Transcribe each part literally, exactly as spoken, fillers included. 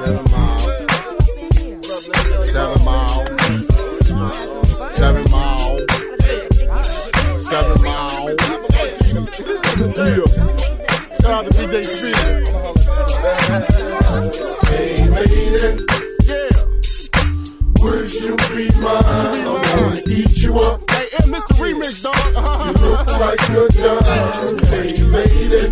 Seven Mile. Seven Mile. Seven Mile. Seven Mile. Yeah. Shout out to D J Speed. Hey, lady. Yeah. Would you be mine? I wanna eat you up. Hey, hey Mister Remix, dog. You look like you're done. Hey, lady.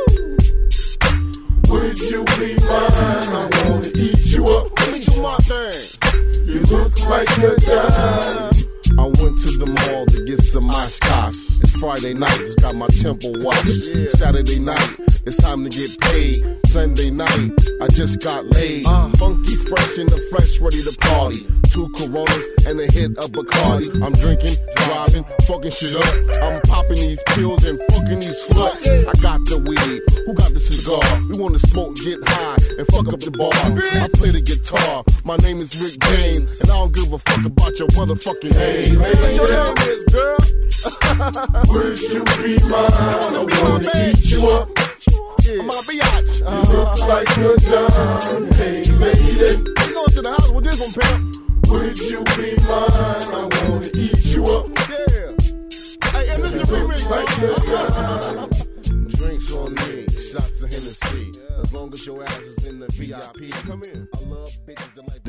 Would you be mine? I wanna eat you up. Let me do my thing. You look like you're done. I went to the mall to get some mascots. It's Friday night, just got my temple watched. Yeah. Saturday night, it's time to get paid. Sunday night, I just got laid. Uh. Funky, fresh in the fresh, ready to party. Two Coronas and a hit of Bacardi. I'm drinking, driving, fucking shit up. I'm popping these pills and fucking these sluts. I got the weed, who got the cigar? We wanna smoke, get high, and fuck up the bar. I play the guitar, my name is Rick James, and I don't give a fuck about your motherfucking name. What your name is, girl? Would you be mine? I wanna be my man. Eat you up. Yeah. I'm my biatch. Uh, you look like you're done. Hey, lady. You going to the house with this one, pimp? Would you be mine? I wanna eat you up. Yeah. Hey, and Mister Remix, like you're done. Drinks on me, shots of Hennessy. As long as your ass is in the V I P, come in. I love bitches that like